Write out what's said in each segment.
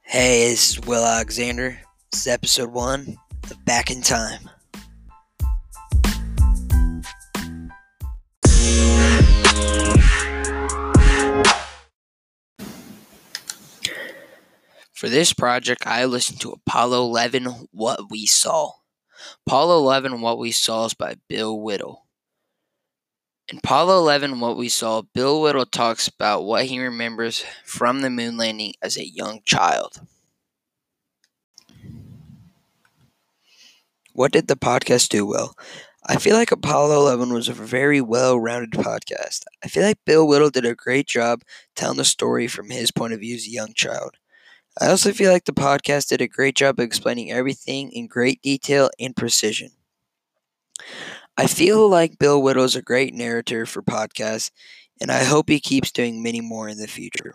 Hey, this is Will Alexander. This is episode 1 of Back in Time. For this project, I listened to Apollo 11, What We Saw. Apollo 11, What We Saw is by Bill Whittle. In Apollo 11, What We Saw, Bill Whittle talks about what he remembers from the moon landing as a young child. What did the podcast do well? I feel like Apollo 11 was a very well-rounded podcast. I feel like Bill Whittle did a great job telling the story from his point of view as a young child. I also feel like the podcast did a great job of explaining everything in great detail and precision. I feel like Bill Whittle is a great narrator for podcasts, and I hope he keeps doing many more in the future.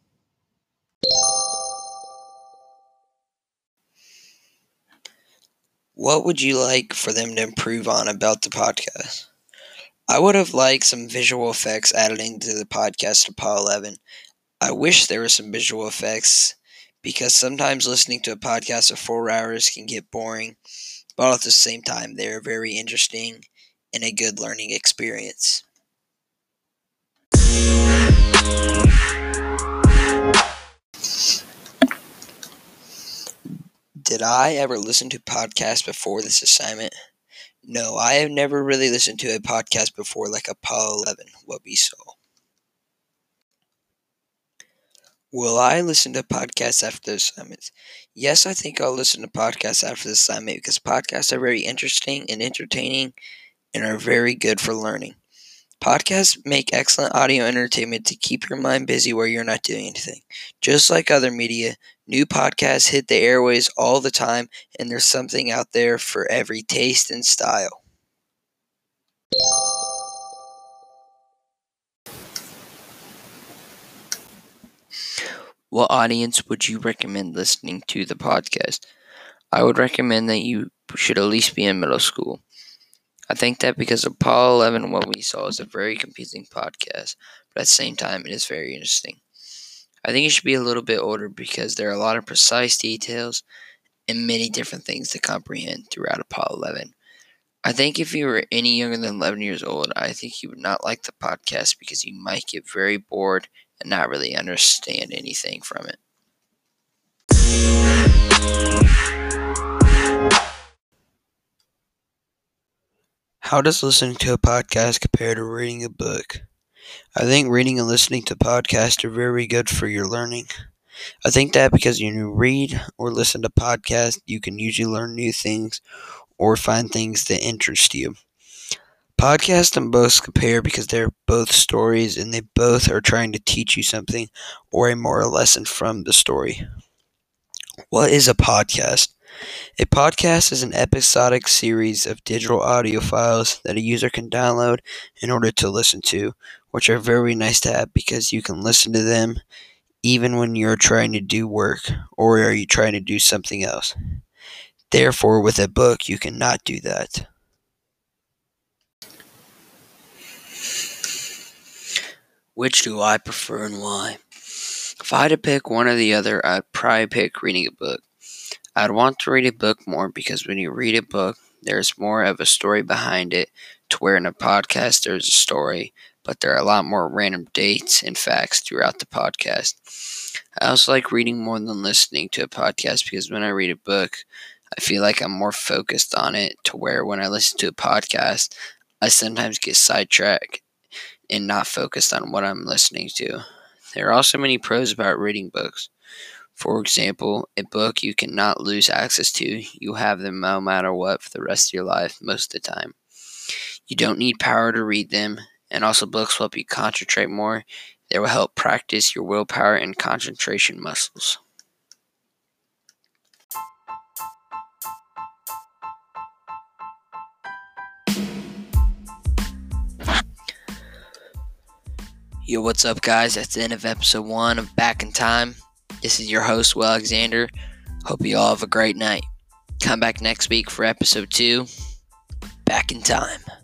What would you like for them to improve on about the podcast? I would have liked some visual effects added into the podcast Apollo 11. I wish there were some visual effects because sometimes listening to a podcast for 4 hours can get boring, but at the same time they're very interesting and a good learning experience. Did I ever listen to podcasts before this assignment? No, I have never really listened to a podcast before like Apollo 11, What We Saw. Will I listen to podcasts after the assignments? Yes, I think I'll listen to podcasts after the assignment because podcasts are very interesting and entertaining and are very good for learning. Podcasts make excellent audio entertainment to keep your mind busy where you're not doing anything. Just like other media, new podcasts hit the airways all the time, and there's something out there for every taste and style. What audience would you recommend listening to the podcast? I would recommend that you should at least be in middle school. I think that because Apollo 11, What We Saw is a very confusing podcast, but at the same time, it is very interesting. I think it should be a little bit older because there are a lot of precise details and many different things to comprehend throughout Apollo 11. I think if you were any younger than 11 years old, I think you would not like the podcast because you might get very bored and not really understand anything from it. How does listening to a podcast compare to reading a book? I think reading and listening to podcasts are very good for your learning. I think that because when you read or listen to podcasts, you can usually learn new things or find things that interest you. Podcasts and books compare because they're both stories and they both are trying to teach you something or a moral lesson from the story. What is a podcast? A podcast is an episodic series of digital audio files that a user can download in order to listen to, which are very nice to have because you can listen to them even when you're trying to do work or are you trying to do something else. Therefore, with a book, you cannot do that. Which do I prefer and why? If I had to pick one or the other, I'd probably pick reading a book. I'd want to read a book more because when you read a book, there's more of a story behind it, to where in a podcast there's a story, but there are a lot more random dates and facts throughout the podcast. I also like reading more than listening to a podcast because when I read a book, I feel like I'm more focused on it, to where when I listen to a podcast, I sometimes get sidetracked and not focused on what I'm listening to. There are also many pros about reading books. For example, a book you cannot lose access to. You have them no matter what for the rest of your life most of the time. You don't need power to read them, and also books will help you concentrate more. They will help practice your willpower and concentration muscles. Yo, what's up, guys? That's the end of episode 1 of Back in Time. This is your host, Will Alexander. Hope you all have a great night. Come back next week for episode 2, Back in Time.